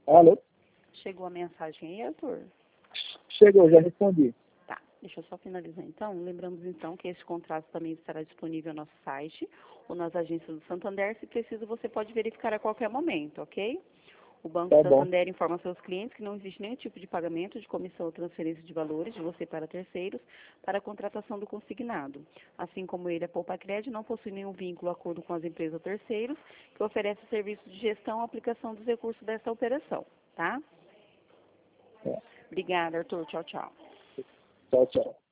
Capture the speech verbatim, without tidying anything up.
Alô? Chegou a mensagem aí, Arthur? Chegou, já respondi. Tá, deixa eu só finalizar então. Lembramos então que esse contrato também estará disponível no nosso site ou nas agências do Santander. Se preciso, você pode verificar a qualquer momento, ok? O Banco Tá bom. Santander informa seus clientes que não existe nenhum tipo de pagamento de comissão ou transferência de valores de você para terceiros para a contratação do consignado. Assim como ele, a Poupacred não possui nenhum vínculo ou acordo com as empresas ou terceiros que oferecem serviços de gestão ou aplicação dos recursos dessa operação, tá? É. Obrigada, Arthur. Tchau, tchau. Tchau, tchau.